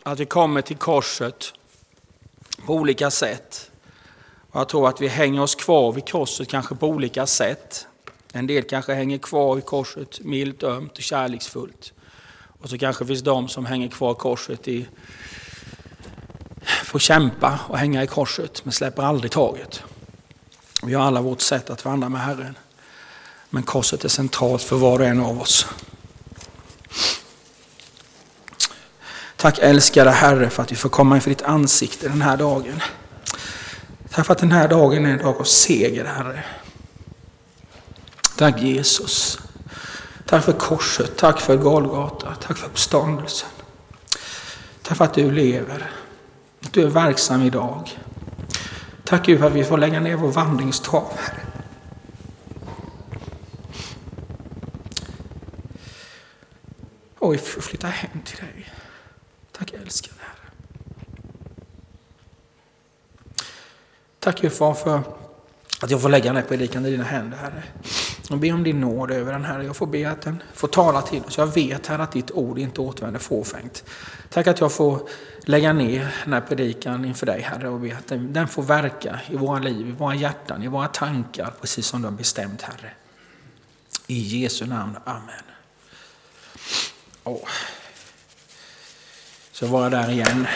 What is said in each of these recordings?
att vi kommer till korset på olika sätt. Och jag tror att vi hänger oss kvar vid korset kanske på olika sätt. En del kanske hänger kvar vid korset milt, ömt och kärleksfullt. Och så kanske finns de som hänger kvar i korset får kämpa och hänga i korset men släpper aldrig taget. Vi har alla vårt sätt att vandra med Herren. Men korset är centralt för var och en av oss. Tack älskade Herre för att vi får komma inför ditt ansikte den här dagen. Tack för att den här dagen är en dag av seger, Herre. Tack Jesus. Tack för korset, tack för Golgata, tack för uppståndelsen. Tack för att du lever, att du är verksam idag. Tack Gud för att vi får lägga ner vår vandringstrav, Herre. Och vi får flytta hem till dig. Tack älskade Herre. Tack Gud för att jag får lägga den här predikan i dina händer, Herre. Och be om din nåd över den, Herre. Jag får be att den får tala till oss. Jag vet, Herre, att ditt ord inte återvänder fåfängt. Tack att jag får lägga ner den här predikan inför dig, Herre. Och be att den får verka i våra liv, i våra hjärtan, i våra tankar. Precis som du har bestämt, Herre. I Jesu namn. Amen. Så var jag där igen.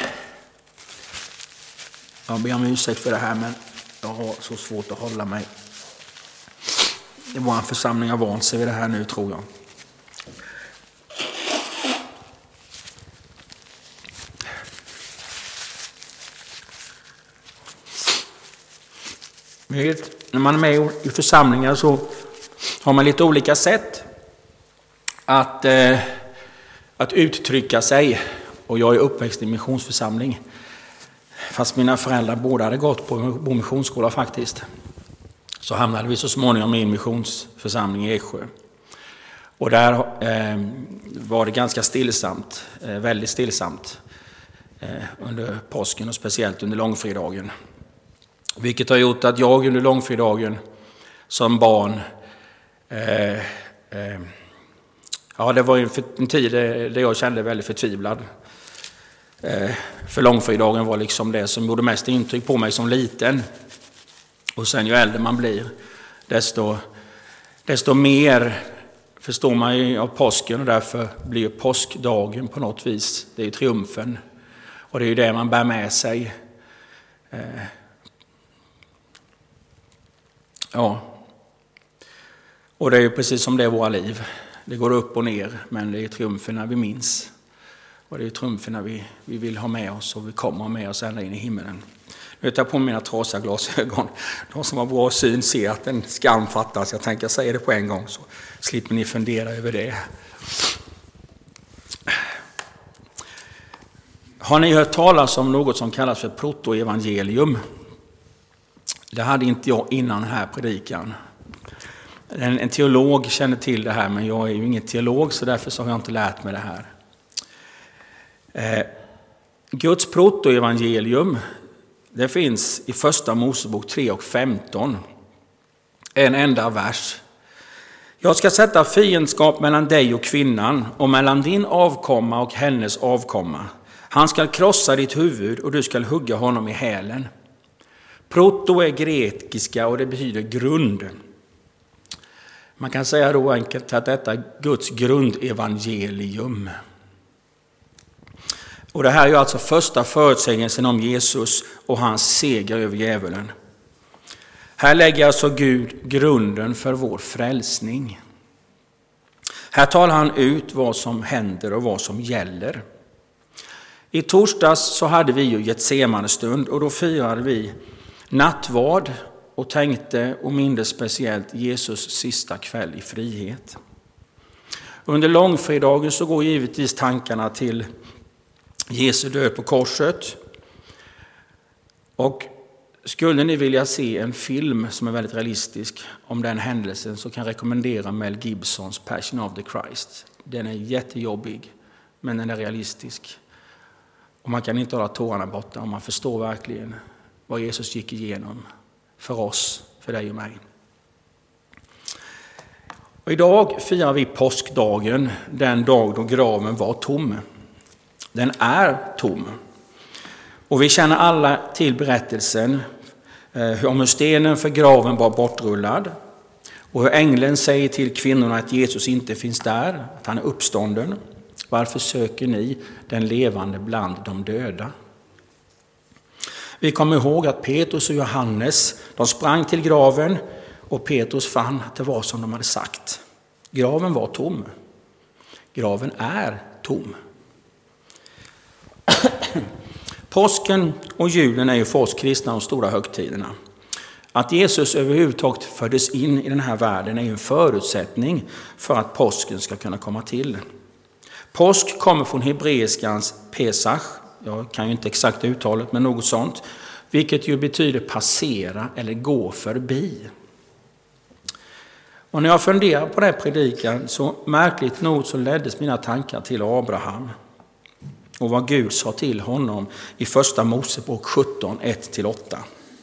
Jag ber om ursäkt för det här, men jag har så svårt att hålla mig. Det var en församling av vant sig vid det här nu, tror jag. När man är med i församlingar så har man lite olika sätt att uttrycka sig. Och jag är uppväxt i missionsförsamling. Fast mina föräldrar båda hade gått på missionsskola faktiskt. Så hamnade vi så småningom i en missionsförsamling i Eksjö. Och där var det ganska stillsamt, väldigt stillsamt under påsken och speciellt under långfredagen. Vilket har gjort att jag under långfredagen som barn, det var en tid där jag kände väldigt förtvivlad. För långfredagen var liksom det som gjorde mest intryck på mig som liten. Och sen ju äldre man blir, desto mer förstår man ju av påsken, och därför blir påskdagen på något vis, det är ju triumfen. Och det är ju det man bär med sig. Och det är ju precis som det är våra liv. Det går upp och ner, men det är triumferna vi minns. Och det är triumferna vi vill ha med oss, och vi kommer med oss ända in i himmelen. Nu tar jag på mina trasiga glasögon. De som har bra syn ser att en skam fattas. Jag tänker säga det på en gång, så slipper ni fundera över det. Har ni hört talas om något som kallas för protoevangelium? Det hade inte jag innan den här predikan. En teolog känner till det här, men jag är ju ingen teolog, så därför har jag inte lärt mig det här. Guds protoevangelium, det finns i första Mosebok 3 och 15. En enda vers. Jag ska sätta fiendskap mellan dig och kvinnan, och mellan din avkomma och hennes avkomma. Han ska krossa ditt huvud, och du ska hugga honom i hälen. Proto är grekiska, och det betyder grund. Man kan säga då enkelt att detta är Guds grundevangelium. Och det här är ju alltså första förutsägelsen om Jesus och hans seger över djävulen. Här lägger alltså Gud grunden för vår frälsning. Här talar han ut vad som händer och vad som gäller. I torsdags så hade vi ju Getsemanestund, och då firade vi nattvard och tänkte och mindes speciellt Jesus sista kväll i frihet. Under långfredagen så går givetvis tankarna till Jesu död på korset. Och skulle ni vilja se en film som är väldigt realistisk om den händelsen, så kan jag rekommendera Mel Gibsons Passion of the Christ. Den är jättejobbig, men den är realistisk. Och man kan inte hålla tårarna borta om man förstår verkligen vad Jesus gick igenom för oss, för dig och mig. Och idag firar vi påskdagen, den dag då graven var tom. Den är tom. Och vi känner alla till berättelsen om hur stenen för graven var bortrullad. Och hur ängeln säger till kvinnorna att Jesus inte finns där, att han är uppstånden. Varför söker ni den levande bland de döda? Vi kommer ihåg att Petrus och Johannes, de sprang till graven och Petrus fann att det var som de hade sagt. Graven var tom. Graven är tom. Påsken och julen är ju för oss kristna de stora högtiderna. Att Jesus överhuvudtaget föddes in i den här världen är ju en förutsättning för att påsken ska kunna komma till. Påsk kommer från hebreiskans Pesach, jag kan ju inte exakt uttalet men något sånt, vilket ju betyder passera eller gå förbi. Och när jag funderar på den här predikan så märkligt nog så leddes mina tankar till Abraham och vad Gud sa till honom i första Mosebok 17, 1-8.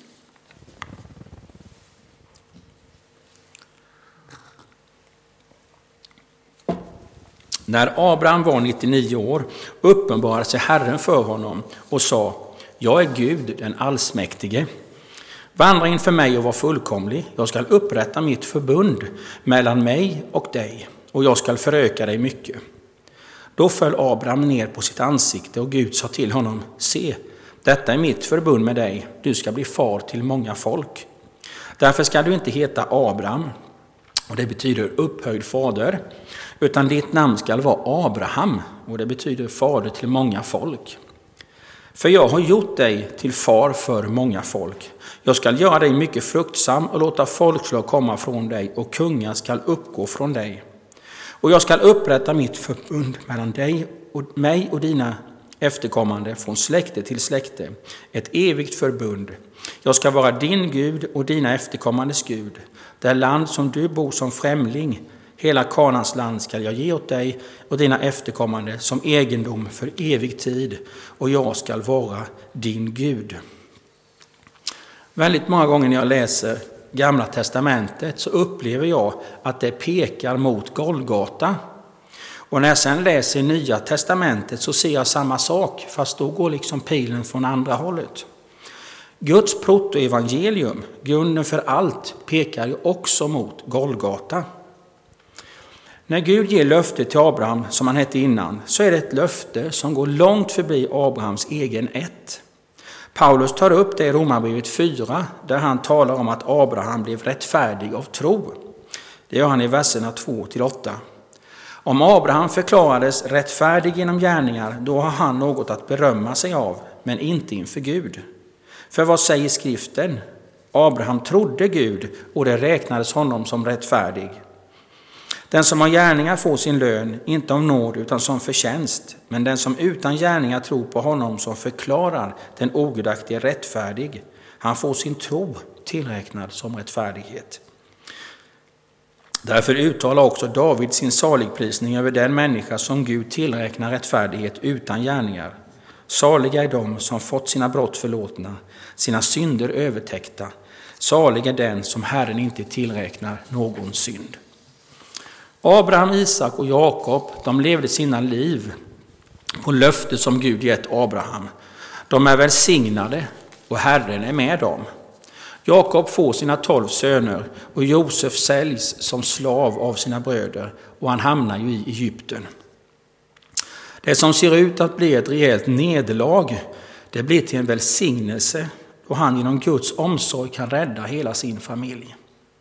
När Abraham var 99 år uppenbarade sig Herren för honom och sa: jag är Gud, den allsmäktige. Vandra inför mig och var fullkomlig. Jag ska upprätta mitt förbund mellan mig och dig, och jag ska föröka dig mycket. Då föll Abraham ner på sitt ansikte och Gud sa till honom: se, detta är mitt förbund med dig. Du ska bli far till många folk. Därför ska du inte heta Abraham, och det betyder upphöjd fader, utan ditt namn ska vara Abraham, och det betyder fader till många folk. För jag har gjort dig till far för många folk. Jag ska göra dig mycket fruktsam och låta folkslag komma från dig, och kungar ska uppgå från dig. Och jag ska upprätta mitt förbund mellan dig och mig och dina efterkommande från släkte till släkte, ett evigt förbund. Jag ska vara din Gud och dina efterkommandes Gud. Det land som du bor som främling, hela Kanans land, ska jag ge åt dig och dina efterkommande som egendom för evig tid, och jag ska vara din Gud. Väldigt många gånger när jag läser Gamla testamentet så upplever jag att det pekar mot Golgata. Och när jag sedan läser Nya testamentet så ser jag samma sak, fast då går liksom pilen från andra hållet. Guds protoevangelium, grunden för allt, pekar ju också mot Golgata. När Gud ger löfte till Abraham, som han hette innan, så är det ett löfte som går långt förbi Abrahams egen ett. Paulus tar upp det i Romarbrevet 4, där han talar om att Abraham blev rättfärdig av tro. Det gör han i verserna 2-8. Om Abraham förklarades rättfärdig genom gärningar, då har han något att berömma sig av, men inte inför Gud. För vad säger skriften? Abraham trodde Gud, och det räknades honom som rättfärdig. Den som har gärningar får sin lön, inte av nåd utan som förtjänst. Men den som utan gärningar tror på honom som förklarar den ogudaktige rättfärdig, han får sin tro tillräknad som rättfärdighet. Därför uttalar också David sin saligprisning över den människa som Gud tillräknar rättfärdighet utan gärningar. Saliga är de som fått sina brott förlåtna, sina synder övertäckta. Salig är den som Herren inte tillräknar någon synd. Abraham, Isak och Jakob, de levde sina liv på löftet som Gud gett Abraham. De är välsignade och Herren är med dem. Jakob får sina 12 söner och Josef säljs som slav av sina bröder, och han hamnar ju i Egypten. Det som ser ut att bli ett rejält nederlag, det blir till en välsignelse, och han genom Guds omsorg kan rädda hela sin familj.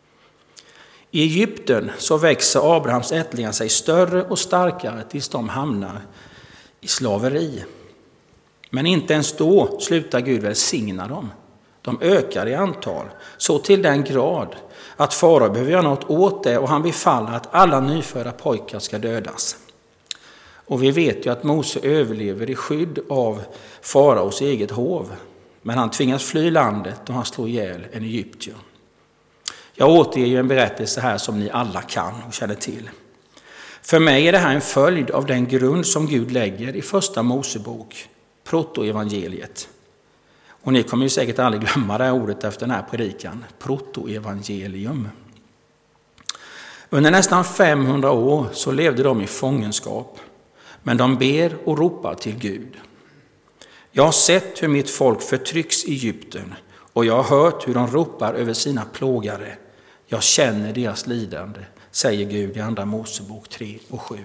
I Egypten så växer Abrahams ättlingar sig större och starkare tills de hamnar i slaveri. Men inte ens då slutar Gud välsigna dem. De ökar i antal, så till den grad att farao behöver göra något åt det, och han befaller att alla nyfödda pojkar ska dödas. Och vi vet ju att Mose överlever i skydd av faraos eget hov, men han tvingas fly landet och han slår ihjäl en egyptier. Jag återger ju en berättelse här som ni alla kan och känner till. För mig är det här en följd av den grund som Gud lägger i första Mosebok, protoevangeliet. Och ni kommer ju säkert aldrig glömma det här ordet efter den här predikan, protoevangelium. Under nästan 500 år så levde de i fångenskap. men de ber och ropar till Gud. Jag har sett hur mitt folk förtrycks i Egypten, och jag har hört hur de ropar över sina plågare. Jag känner deras lidande, säger Gud i Andra Mosebok 3 och 7.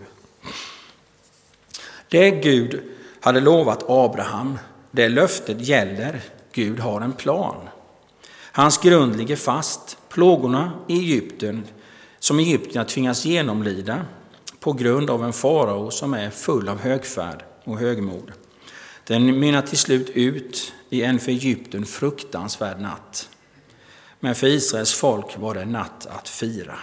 Det Gud hade lovat Abraham, det löftet gäller. Gud har en plan. Hans grund ligger fast. Plågorna i Egypten, som egyptierna tvingas genomlida på grund av en farao som är full av högfärd och högmod. Den mynnar till slut ut i en för Egypten fruktansvärd natt. Men för Israels folk var det natt att fira.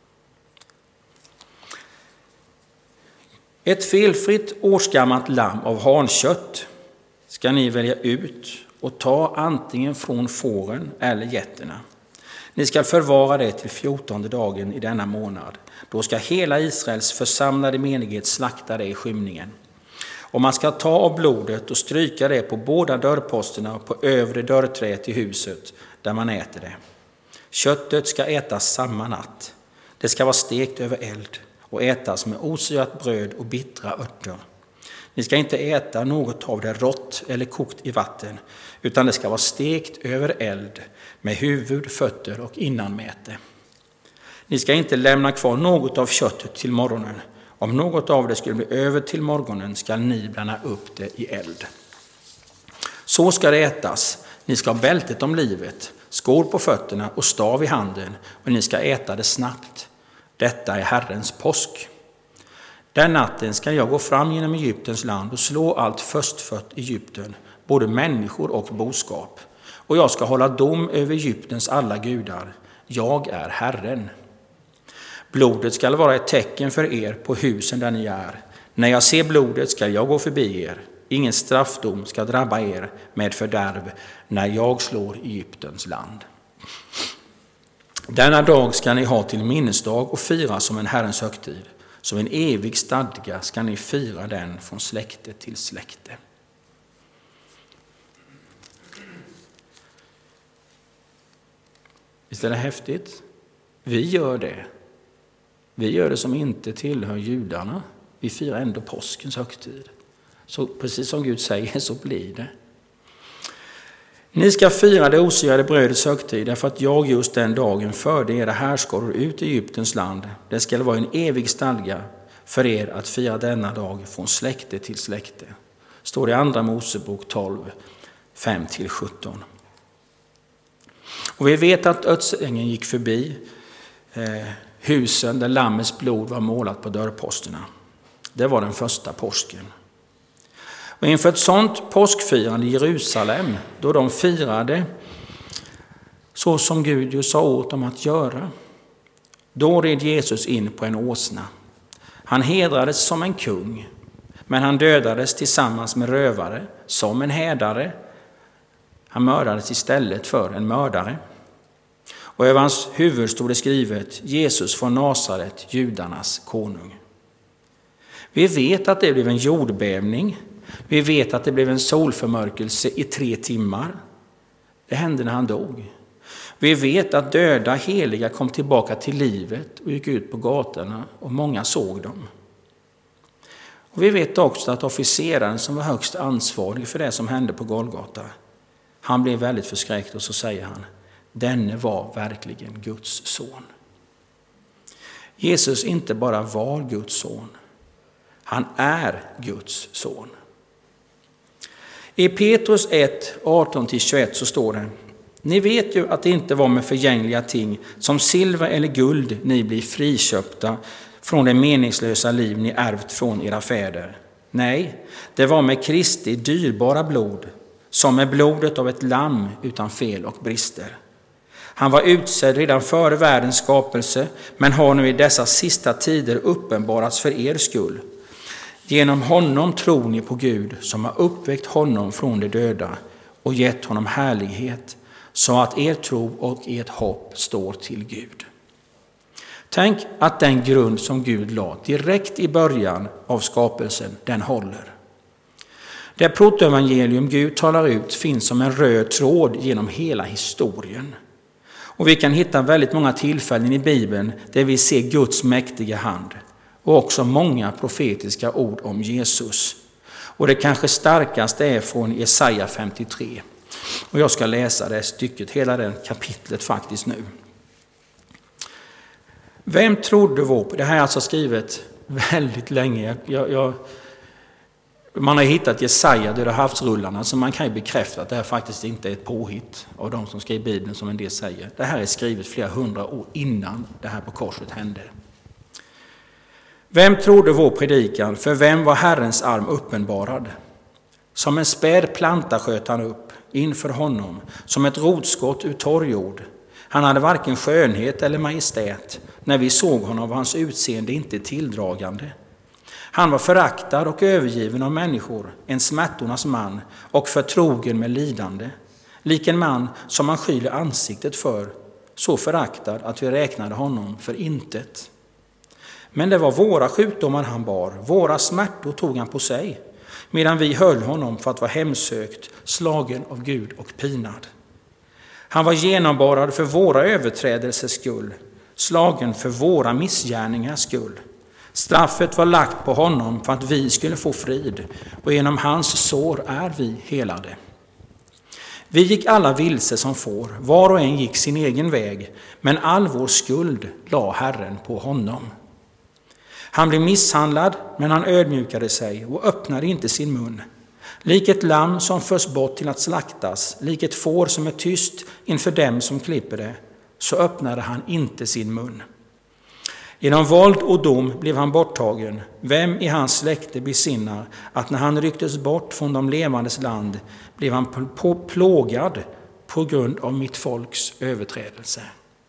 Ett felfritt årsgammalt lamm av hankött ska ni välja ut och ta antingen från fåren eller getterna. Ni ska förvara det till 14:e dagen i denna månad. Då ska hela Israels församlade menighet slakta det i skymningen. Och man ska ta av blodet och stryka det på båda dörrposterna och på övre dörrträet i huset där man äter det. Köttet ska ätas samma natt. Det ska vara stekt över eld och ätas med osyrat bröd och bittra örter. Ni ska inte äta något av det rått eller kokt i vatten, utan det ska vara stekt över eld med huvud, fötter och innanmäte. Ni ska inte lämna kvar något av köttet till morgonen. Om något av det skulle bli över till morgonen ska ni blanda upp det i eld. Så ska det ätas. Ni ska ha bältet om livet, skor på fötterna och stav i handen, och ni ska äta det snabbt. Detta är Herrens påsk. Den natten ska jag gå fram genom Egyptens land och slå allt förstfött i Egypten, både människor och boskap. Och jag ska hålla dom över Egyptens alla gudar. Jag är Herren. Blodet ska vara ett tecken för er på husen där ni är. När jag ser blodet ska jag gå förbi er. Ingen straffdom ska drabba er med fördärv när jag slår Egyptens land. Denna dag ska ni ha till minnesdag och fira som en Herrens högtid. Som en evig stadga ska ni fira den från släkte till släkte. Visst är det häftigt? Vi gör det. Vi gör det som inte tillhör judarna. Vi firar ändå påskens högtid. Så precis som Gud säger så blir det. Ni ska fira det osyrade brödets högtid därför att jag just den dagen förde era härskaror ut i Egyptens land. Det ska vara en evig stadga för er att fira denna dag från släkte till släkte. Står i Andra Mosebok 12, 5-17. Och vi vet att ödsängeln gick förbi husen där lammets blod var målat på dörrposterna. Det var den första påsken. Och inför ett sådant påskfirande i Jerusalem, då de firade så som Gud ju sa åt dem att göra, då red Jesus in på en åsna. Han hedrades som en kung, men han dödades tillsammans med rövare som en härdare. Han mördades istället för en mördare. Och över hans huvud stod det skrivet: Jesus från Nasaret, judarnas konung. Vi vet att det blev en jordbävning. Vi vet att det blev en solförmörkelse i 3 timmar. Det hände när han dog. Vi vet att döda heliga kom tillbaka till livet och gick ut på gatorna och många såg dem. Och vi vet också att officeraren som var högst ansvarig för det som hände på Golgata, han blev väldigt förskräckt och så säger han: denne var verkligen Guds son. Jesus inte bara var Guds son, han är Guds son. I Petrus 1, 18-21 så står det: ni vet ju att det inte var med förgängliga ting som silver eller guld ni blir friköpta från det meningslösa liv ni ärvt från era fäder. Nej, det var med Kristi dyrbara blod, som med blodet av ett lamm utan fel och brister. Han var utsedd redan före världens skapelse, men har nu i dessa sista tider uppenbarats för er skull. Genom honom tror ni på Gud som har uppväckt honom från de döda och gett honom härlighet, så att er tro och ert hopp står till Gud. Tänk att den grund som Gud la direkt i början av skapelsen, den håller. Det protoevangelium Gud talar ut finns som en röd tråd genom hela historien. Och vi kan hitta väldigt många tillfällen i Bibeln där vi ser Guds mäktiga hand. och också många profetiska ord om Jesus. Och det kanske starkaste är från Jesaja 53. Och jag ska läsa det stycket, hela det kapitlet faktiskt nu. Vem trodde det här är alltså skrivet väldigt länge. Man har hittat Jesaja, Döda havsrullarna, så man kan ju bekräfta att det här faktiskt inte är ett påhitt av de som skrev Bibeln, som en del säger. Det här är skrivet flera hundra år innan det här på korset hände. Vem trodde vår predikan? För vem var Herrens arm uppenbarad? Som en späd planta sköt han upp inför honom, som ett rotskott ur torr jord. Han hade varken skönhet eller majestät. När vi såg honom var hans utseende inte tilldragande. Han var föraktad och övergiven av människor, en smärtornas man och förtrogen med lidande. Lik en man som man skyler ansiktet för, så föraktad att vi räknade honom för intet. Men det var våra sjukdomar han bar, våra smärtor tog han på sig, medan vi höll honom för att vara hemsökt, slagen av Gud och pinad. Han var genomborrad för våra överträdelsers skull, slagen för våra missgärningars skull. Straffet var lagt på honom för att vi skulle få frid, och genom hans sår är vi helade. Vi gick alla vilse som får, var och en gick sin egen väg, men all vår skuld la Herren på honom. Han blev misshandlad, men han ödmjukade sig och öppnade inte sin mun. Lik ett lamm som förs bort till att slaktas, lik ett får som är tyst inför dem som klipper det, så öppnade han inte sin mun. Genom våld och dom blev han borttagen. Vem i hans släkte besinnar att när han rycktes bort från de levandes land blev han plågad på grund av mitt folks överträdelse.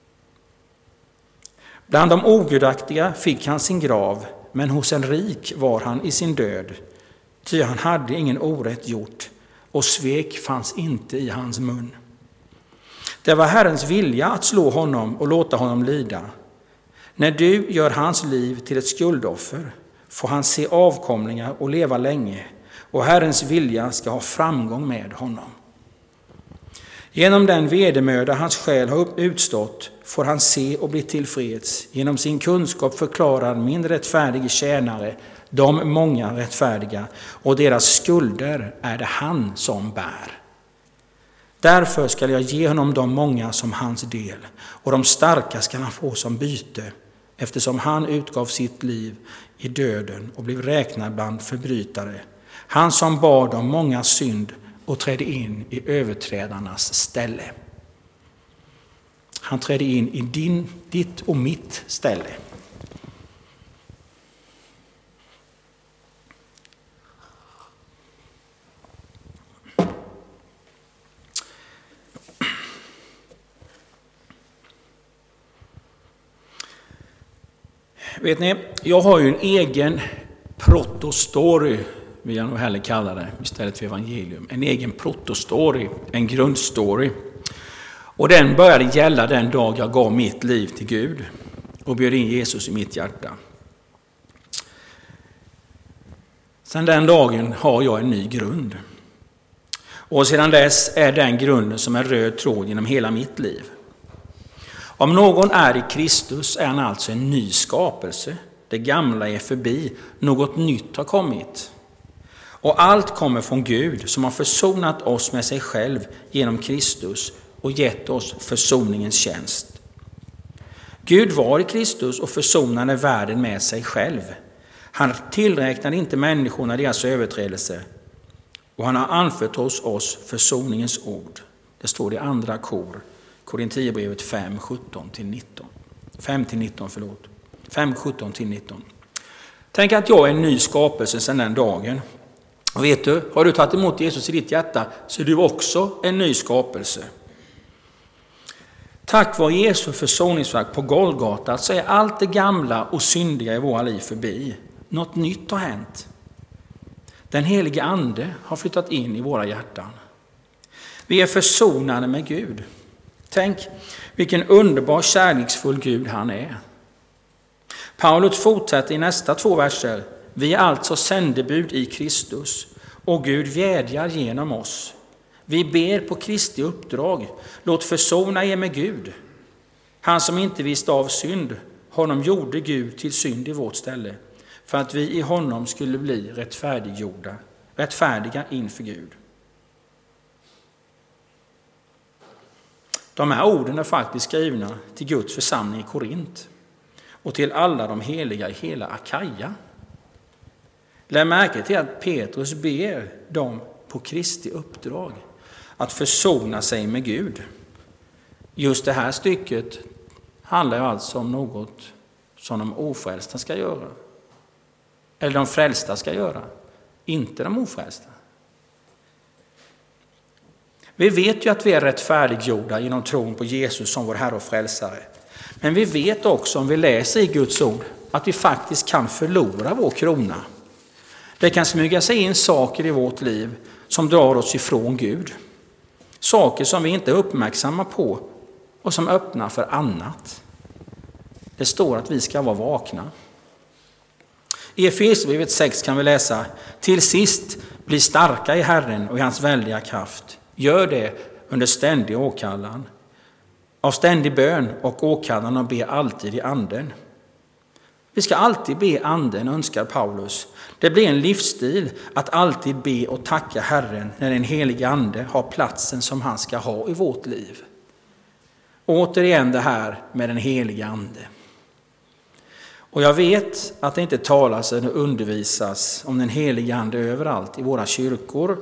Bland de ogudaktiga fick han sin grav, men hos en rik var han i sin död. Ty han hade ingen orätt gjort, och svek fanns inte i hans mun. Det var Herrens vilja att slå honom och låta honom lida. När du gör hans liv till ett skuldoffer får han se avkomlingar och leva länge, och Herrens vilja ska ha framgång med honom. Genom den vedermöda hans själ har utstått får han se och bli tillfreds. Genom sin kunskap förklarar min rättfärdige tjänare de många rättfärdiga, och deras skulder är det han som bär. Därför ska jag ge honom de många som hans del, och de starka ska han få som byte, eftersom han utgav sitt liv i döden och blev räknad bland förbrytare. Han som bar de många synd och trädde in i överträdarnas ställe. Han trädde in i ditt och mitt ställe. Vet ni, jag har ju en egen protostory, vill jag nog hellre kalla det, istället för evangelium. En egen protostory, en grundstory. Och den började gälla den dag jag gav mitt liv till Gud och bjöd in Jesus i mitt hjärta. Sedan den dagen har jag en ny grund. Och sedan dess är den grunden som en röd tråd genom hela mitt liv. Om någon är i Kristus är han alltså en ny skapelse. Det gamla är förbi, något nytt har kommit. Och allt kommer från Gud som har försonat oss med sig själv genom Kristus och gett oss försoningens tjänst. Gud var i Kristus och försonade världen med sig själv. Han tillräknade inte människorna deras överträdelser, och han har anfört oss försoningens ord. Det står i andra Korintierbrevet 5:17-19. 5:17-19. Tänk att jag är en ny skapelse sedan den dagen. Och vet du, har du tagit emot Jesus i ditt hjärta så är du också en ny skapelse. Tack vare Jesu försoningsverk på Golgata så är allt det gamla och syndiga i våra liv förbi. Något nytt har hänt. Den helige ande har flyttat in i våra hjärtan. Vi är försonade med Gud. Tänk vilken underbar kärleksfull Gud han är. Paulus fortsätter i nästa 2 verser. Vi är alltså sändebud i Kristus, och Gud vädjar genom oss. Vi ber på Kristi uppdrag. Låt försona er med Gud. Han som inte visste av synd, honom gjorde Gud till synd i vårt ställe, för att vi i honom skulle bli rättfärdiga inför Gud. De här orden är faktiskt skrivna till Guds församling i Korint och till alla de heliga i hela Akaja. Lägg märke till att Petrus ber dem på Kristi uppdrag att försona sig med Gud. Just det här stycket handlar ju alltså om något som de ofrälsta ska göra. Eller de frälsta ska göra, inte de ofrälsta. Vi vet ju att vi är rättfärdiggjorda genom tron på Jesus som vår Herre och frälsare. Men vi vet också, om vi läser i Guds ord, att vi faktiskt kan förlora vår krona. Det kan smyga sig in saker i vårt liv som drar oss ifrån Gud. Saker som vi inte är uppmärksamma på och som öppnar för annat. Det står att vi ska vara vakna. I Efesierbrevet 6 kan vi läsa: till sist bli starka i Herren och i hans väldiga kraft. Gör det under ständig åkallan, av ständig bön och åkallan, och be alltid i anden. Vi ska alltid be anden, önskar Paulus. Det blir en livsstil att alltid be och tacka Herren när den helige ande har platsen som han ska ha i vårt liv. Återigen det här med den helige ande. Och jag vet att det inte talas eller undervisas om den helige ande överallt i våra kyrkor.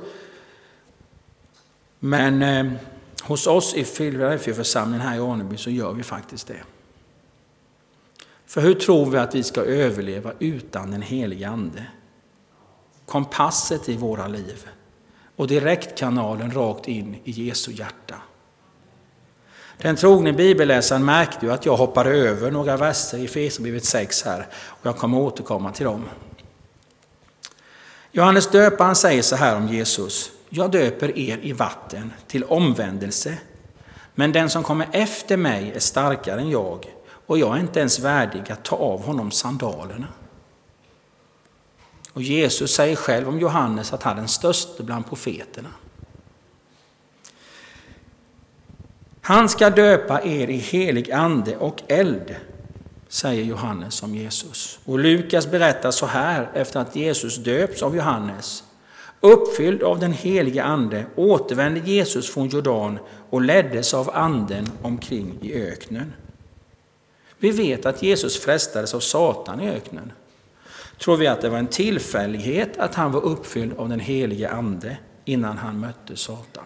Men hos oss i Filadelfia-församlingen här i Aneby så gör vi faktiskt det. För hur tror vi att vi ska överleva utan den helige ande? Kompasset i våra liv och direktkanalen rakt in i Jesu hjärta. Den trogne bibelläsaren märkte ju att jag hoppade över några verser i Efesierbrevet 6 här, och jag kommer återkomma till dem. Johannes döparen säger så här om Jesus: jag döper er i vatten till omvändelse, men den som kommer efter mig är starkare än jag, och jag är inte ens värdig att ta av honom sandalerna. Och Jesus säger själv om Johannes att han är den störste bland profeterna. Han ska döpa er i helig ande och eld, säger Johannes om Jesus. Och Lukas berättar så här efter att Jesus döps av Johannes: uppfylld av den helige ande återvände Jesus från Jordan och leddes av anden omkring i öknen. Vi vet att Jesus frestades av Satan i öknen. Tror vi att det var en tillfällighet att han var uppfylld av den helige ande innan han mötte Satan?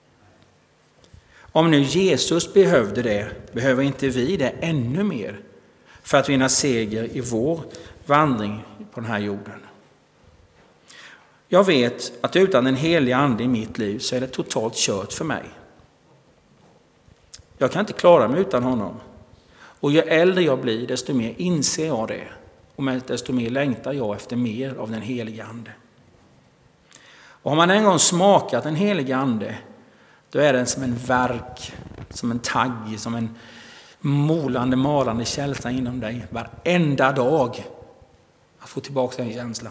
Om nu Jesus behövde det, behöver inte vi det ännu mer för att vinna seger i vår vandring på den här jorden? Jag vet att utan den heliga ande i mitt liv så är det totalt kört för mig. Jag kan inte klara mig utan honom. Och ju äldre jag blir, desto mer inser jag det. Och desto mer längtar jag efter mer av den heliga ande. Och har man en gång smakat den heliga ande, då är den som en verk, som en tagg, som en malande känsla inom dig varenda dag. Att få tillbaka den känslan.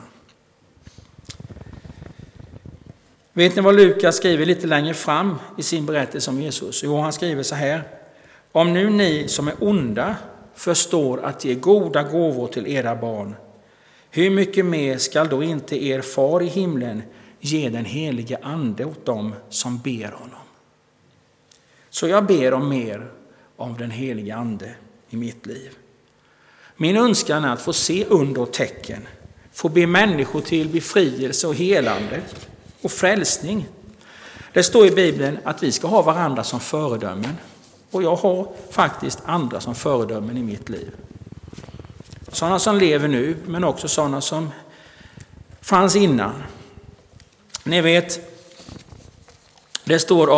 Vet ni vad Lukas skriver lite längre fram i sin berättelse om Jesus? Jo, han skriver så här: om nu ni som är onda förstår att ge goda gåvor till era barn, hur mycket mer skall då inte er far i himlen ge den helige ande åt dem som ber honom? Så jag ber om mer av den helige ande i mitt liv. Min önskan är att få se under och tecken, få be människor till befrielse och helande och frälsning. Det står i Bibeln att vi ska ha varandra som föredömen. Och jag har faktiskt andra som föredömen i mitt liv. Sådana som lever nu, men också sådana som fanns innan. Ni vet, det står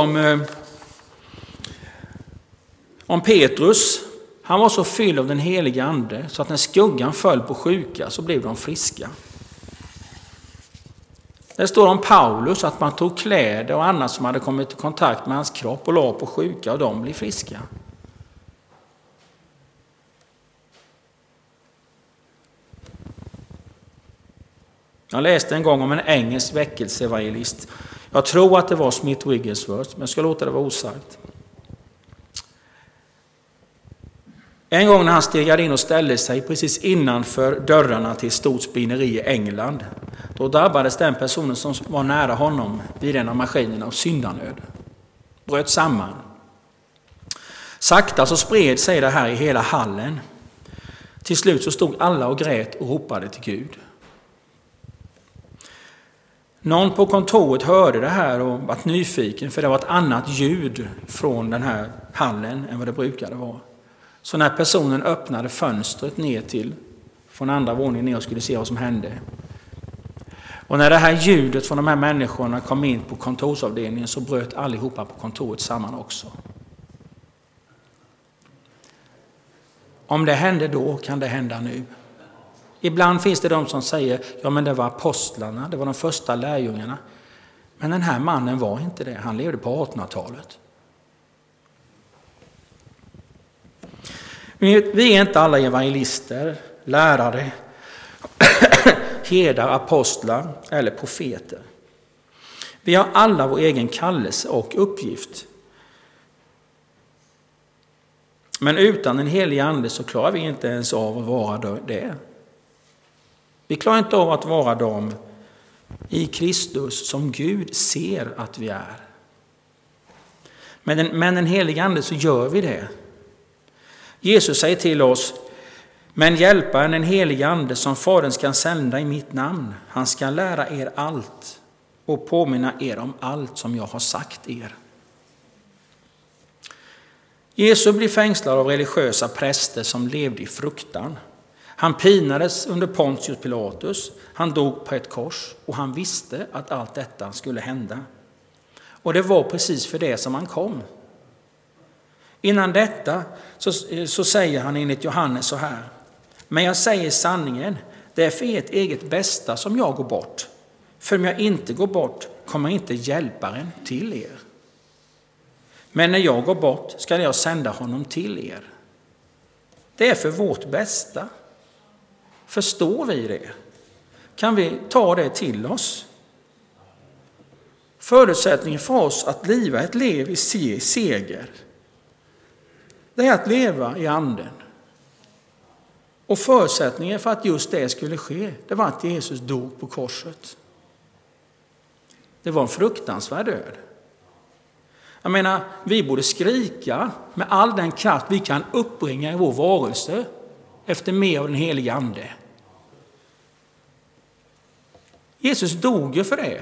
om Petrus. Han var så fylld av den heliga ande så att när skuggan föll på sjuka så blev de friska. Det står om Paulus att man tog kläder och annat som hade kommit i kontakt med hans kropp och la på sjuka, och de blev friska. Jag läste en gång om en engelsk väckelseevangelist. Jag tror att det var Smith Wigglesworth, men jag ska låta det vara osagt. En gång när han stegade in och ställde sig precis innanför dörrarna till ett stort spinneri i England, då drabbades den personen som var nära honom vid en av maskinerna av syndanöd. Bröt samman. Sakta så spred sig det här i hela hallen. Till slut så stod alla och grät och ropade till Gud. Någon på kontoret hörde det här och var nyfiken, för det var ett annat ljud från den här hallen än vad det brukade vara. Så när personen öppnade fönstret ner till från andra våningen ner och skulle se vad som hände. Och när det här ljudet från de här människorna kom in på kontorsavdelningen så bröt allihopa på kontoret samman också. Om det hände då kan det hända nu. Ibland finns det de som säger, ja men det var apostlarna, det var de första lärjungarna. Men den här mannen var inte det, han levde på 1800-talet. Vi är inte alla evangelister, lärare, herdar, apostlar eller profeter. Vi har alla vår egen kallelse och uppgift. Men utan den helige ande så klarar vi inte ens av att vara det. Vi klarar inte av att vara dem i Kristus som Gud ser att vi är. Men den helige ande så gör vi det. Jesus säger till oss, men hjälparen den helige ande som Fadern ska sända i mitt namn, han ska lära er allt och påminna er om allt som jag har sagt er. Jesus blev fängslad av religiösa präster som levde i fruktan. Han pinades under Pontius Pilatus, han dog på ett kors och han visste att allt detta skulle hända. Och det var precis för det som han kom. Innan detta så säger han enligt Johannes så här, men jag säger sanningen, det är för ert eget bästa som jag går bort. För om jag inte går bort kommer inte hjälparen till er. Men när jag går bort ska jag sända honom till er. Det är för vårt bästa. Förstår vi det? Kan vi ta det till oss? Förutsättningen för oss att leva ett liv i seger, det är att leva i anden. Och förutsättningen för att just det skulle ske, det var att Jesus dog på korset. Det var en fruktansvärd död. Jag menar, vi borde skrika med all den kraft vi kan uppbringa i vår varelse efter mer av den heliga ande. Jesus dog ju för det.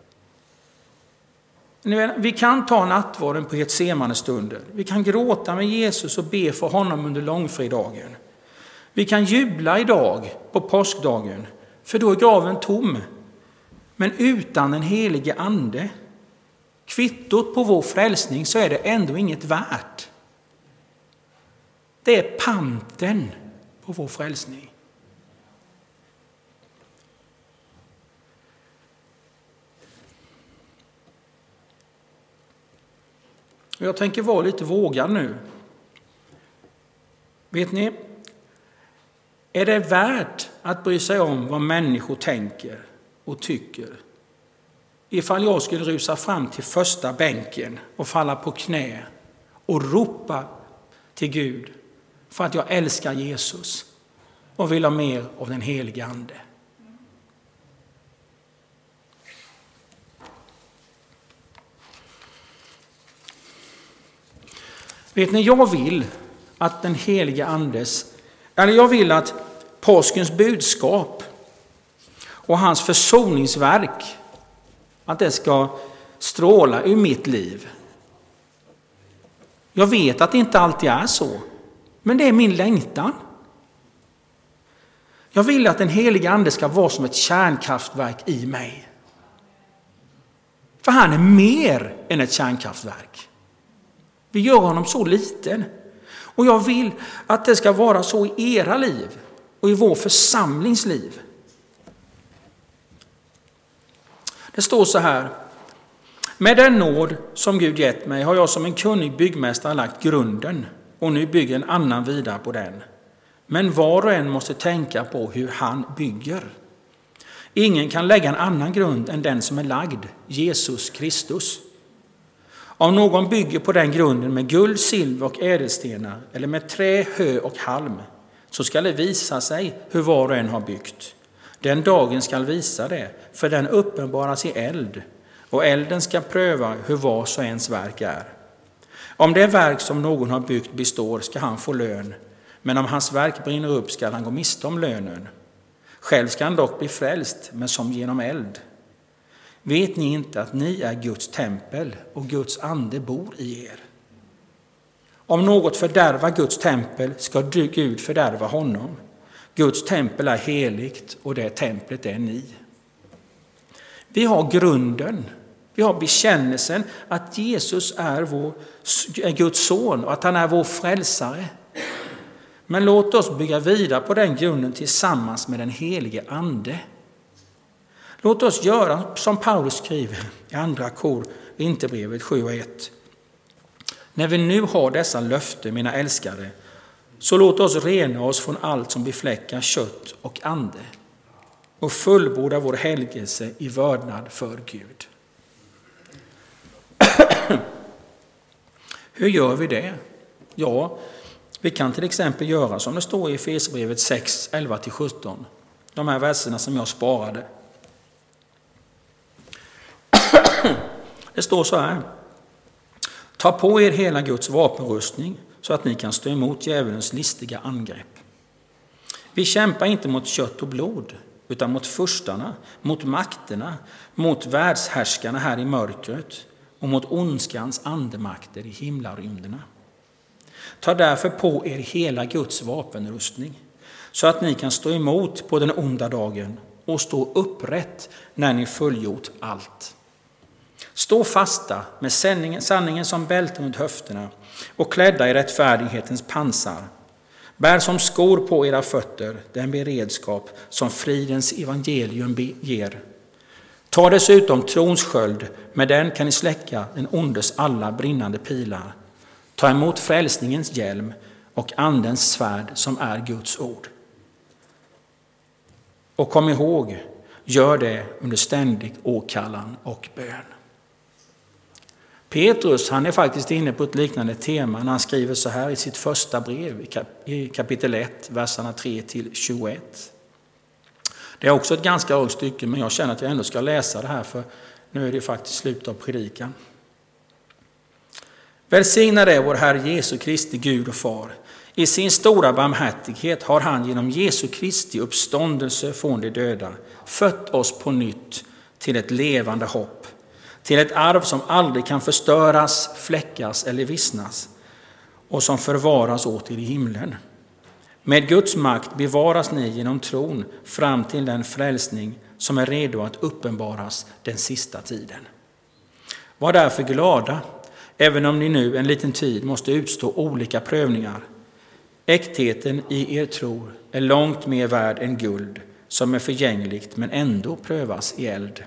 Vi kan ta nattvarden på Getsemane-stunder. Vi kan gråta med Jesus och be för honom under långfredagen. Vi kan jubla idag på påskdagen, för då är graven tom. Men utan den helige ande, kvittot på vår frälsning, så är det ändå inget värt. Det är panten på vår frälsning. Jag tänker vara lite vågad nu. Vet ni, är det värt att bry sig om vad människor tänker och tycker? Ifall jag skulle rusa fram till första bänken och falla på knä och ropa till Gud för att jag älskar Jesus och vill ha mer av den helige ande. Vet ni, jag vill att den heliga andes, eller jag vill att påskens budskap och hans försoningsverk, att det ska stråla ur mitt liv. Jag vet att det inte alltid är så, men det är min längtan. Jag vill att den heliga ande ska vara som ett kärnkraftverk i mig. För han är mer än ett kärnkraftverk. Vi gör honom så liten. Och jag vill att det ska vara så i era liv och i vår församlingsliv. Det står så här: med den nåd som Gud gett mig har jag som en kunnig byggmästare lagt grunden, och nu bygger en annan vidare på den. Men var och en måste tänka på hur han bygger. Ingen kan lägga en annan grund än den som är lagd, Jesus Kristus. Om någon bygger på den grunden med guld, silver och ädelstenar eller med trä, hö och halm, så ska det visa sig hur var och en har byggt. Den dagen ska visa det, för den uppenbaras i eld, och elden ska pröva hur vars och ens verk är. Om det verk som någon har byggt består ska han få lön, men om hans verk brinner upp ska han gå miste om lönen. Själv ska han dock bli frälst, men som genom eld. Vet ni inte att ni är Guds tempel och Guds ande bor i er? Om något fördärvar Guds tempel ska Gud fördärva honom. Guds tempel är heligt och det templet är ni. Vi har grunden, vi har bekännelsen att Jesus är Guds son och att han är vår frälsare. Men låt oss bygga vidare på den grunden tillsammans med den helige ande. Låt oss göra som Paulus skriver i andra Korinthierbrevet 7:1. När vi nu har dessa löften, mina älskade, så låt oss rena oss från allt som befläckar kött och ande och fullborda vår helgelse i vördnad för Gud. Hur gör vi det? Ja, vi kan till exempel göra som det står i Efesierbrevet 6, 11-17. De här verserna som jag sparade. Det står så här: ta på er hela Guds vapenrustning så att ni kan stå emot djävulens listiga angrepp. Vi kämpar inte mot kött och blod, utan mot furstarna, mot makterna, mot världshärskarna här i mörkret och mot ondskans andemakter i himlarymderna. Ta därför på er hela Guds vapenrustning så att ni kan stå emot på den onda dagen och stå upprätt när ni fullgjort allt. Stå fasta med sanningen som bälte runt höfterna och klädda i rättfärdighetens pansar. Bär som skor på era fötter den beredskap som fridens evangelium ger. Ta dessutom trons sköld, med den kan ni släcka den ondes alla brinnande pilar. Ta emot frälsningens hjälm och andens svärd som är Guds ord. Och kom ihåg, gör det under ständig åkallan och bön. Petrus, han är faktiskt inne på ett liknande tema när han skriver så här i sitt första brev i kapitel 1, verserna 3-21. Det är också ett ganska långt stycke, men jag känner att jag ändå ska läsa det här, för nu är det faktiskt slut av predikan. Välsignad är vår Herre Jesu Kristi Gud och Far. I sin stora barmhärtighet har han genom Jesu Kristi uppståndelse från de döda fött oss på nytt till ett levande hopp, till ett arv som aldrig kan förstöras, fläckas eller vissnas och som förvaras åt i himlen. Med Guds makt bevaras ni genom tron fram till den frälsning som är redo att uppenbaras den sista tiden. Var därför glada, även om ni nu en liten tid måste utstå olika prövningar. Äktheten i er tro är långt mer värd än guld som är förgängligt men ändå prövas i eld.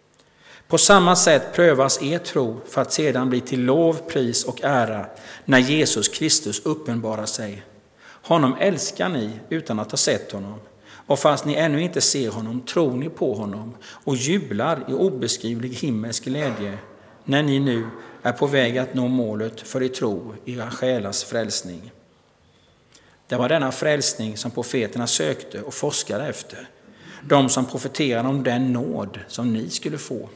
På samma sätt prövas er tro för att sedan bli till lov, pris och ära när Jesus Kristus uppenbarar sig. Honom älskar ni utan att ha sett honom, och fast ni ännu inte ser honom tror ni på honom och jublar i obeskrivlig himmelsk glädje när ni nu är på väg att nå målet för er tro, era själars frälsning. Det var denna frälsning som profeterna sökte och forskade efter, de som profeterade om den nåd som ni skulle få.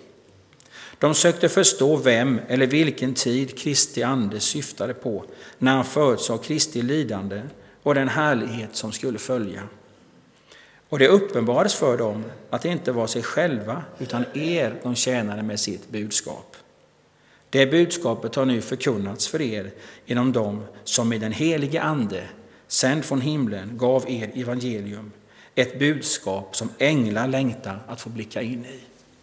De sökte förstå vem eller vilken tid Kristi ande syftade på när han förutsåg Kristi lidande och den härlighet som skulle följa. Och det uppenbarades för dem att det inte var sig själva utan er de tjänade med sitt budskap. Det budskapet har nu förkunnats för er genom dem som med den helige ande sänd från himlen gav er evangelium, ett budskap som änglar längtar att få blicka in i.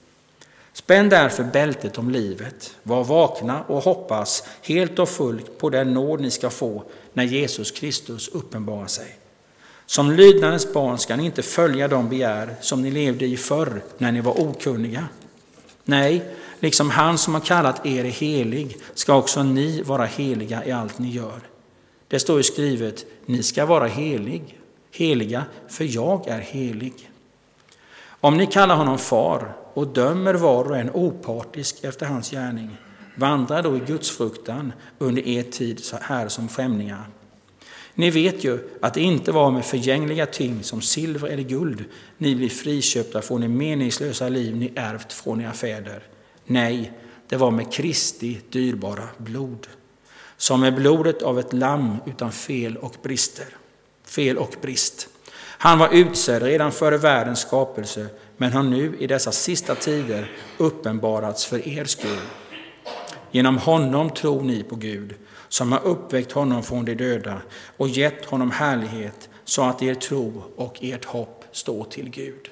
Spänn därför bältet om livet, var vakna och hoppas helt och fullt på den nåd ni ska få när Jesus Kristus uppenbarar sig. Som lydnadens barn ska ni inte följa de begär som ni levde i förr när ni var okunniga. Nej, liksom han som har kallat er helig ska också ni vara heliga i allt ni gör. Det står ju skrivet, ni ska vara heliga, för jag är helig. Om ni kallar honom far och dömer var och en opartisk efter hans gärning, Vandra då i Guds fruktan under er tid här som främlingar. Ni vet ju att det inte var med förgängliga ting som silver eller guld ni blir friköpta från det meningslösa liv ni ärvt från era fäder. Nej, det var med Kristi dyrbara blod, som är blodet av ett lamm utan fel och brist. Han var utsedd redan före världens skapelse, men har nu i dessa sista tider uppenbarats för er skull. Genom honom tror ni på Gud, som har uppväckt honom från de döda och gett honom härlighet, så att er tro och ert hopp står till Gud.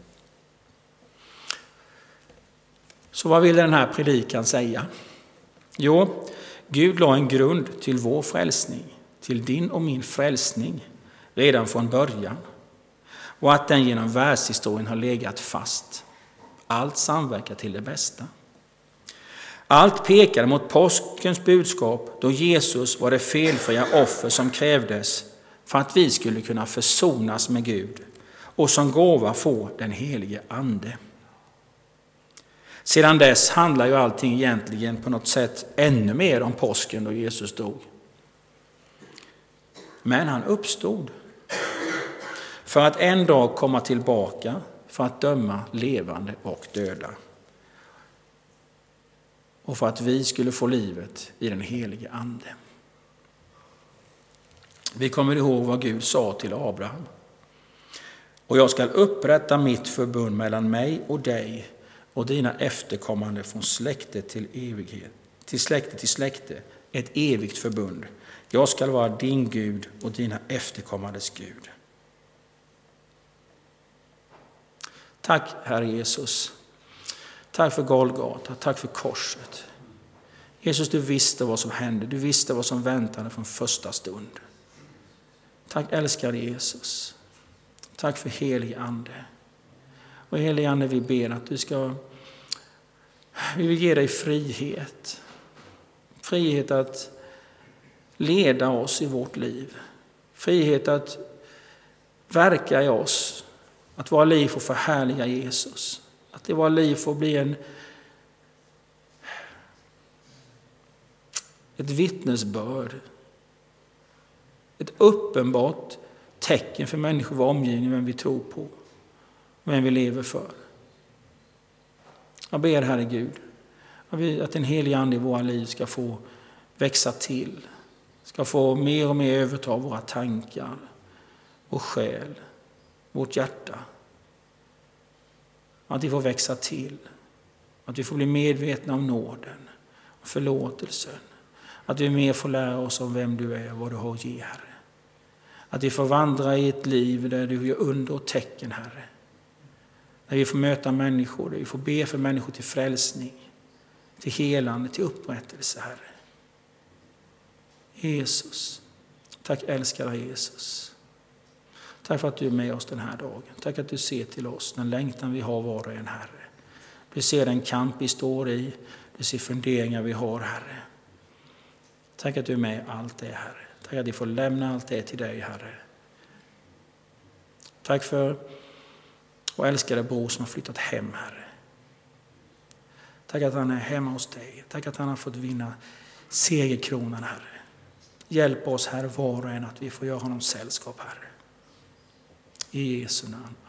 Så vad vill den här predikan säga? Jo, Gud la en grund till vår frälsning, till din och min frälsning, redan från början. Och att den genom världshistorien har legat fast. Allt samverkar till det bästa. Allt pekade mot påskens budskap, då Jesus var det felfria offer som krävdes för att vi skulle kunna försonas med Gud och som gåva få den helige ande. Sedan dess handlar ju allting egentligen på något sätt ännu mer om påsken då Jesus dog. Men han uppstod för att en dag komma tillbaka för att döma levande och döda. Och för att vi skulle få livet i den helige ande. Vi kommer ihåg vad Gud sa till Abraham. Och jag ska upprätta mitt förbund mellan mig och dig och dina efterkommande från släkte till evighet, till släkte, ett evigt förbund. Jag ska vara din Gud och dina efterkommandes Gud. Tack, Herre Jesus. Tack för Golgata, tack för korset. Jesus, du visste vad som hände, du visste vad som väntade från första stund. Tack, älskade Jesus. Tack för helig ande. Och helig ande, vi ber att vi vill ge dig frihet. Frihet att leda oss i vårt liv. Frihet att verka i oss. Att våra liv får förhärliga Jesus. Att det våra liv får bli ett vittnesbörd. Ett uppenbart tecken för människor i vår omgivning, vem vi tror på. Vem vi lever för. Jag ber, Herre Gud, att den heliga ande i våra liv ska få växa till. Ska få mer och mer överta våra tankar, vår själ, vårt hjärta. Att vi får växa till. Att vi får bli medvetna om nåden och förlåtelsen. Att vi mer får lära oss om vem du är och vad du har att ge, Herre. Att vi får vandra i ett liv där du gör under och tecken, Herre. Där vi får möta människor, där vi får be för människor till frälsning, till helande, till upprättelse, Herre. Jesus, tack älskade Jesus. Tack för att du är med oss den här dagen. Tack att du ser till oss, den längtan vi har var och en, Herre. Du ser den kamp vi står i, du ser funderingar vi har, Herre. Tack att du är med i allt det, Herre. Tack att vi får lämna allt det till dig, Herre. Tack för och älskade bror som har flyttat hem, Herre. Tack att han är hemma hos dig. Tack att han har fått vinna segerkronan, Herre. Hjälp oss, Herre, var och en att vi får göra honom sällskap, Herre. I Jesu namn.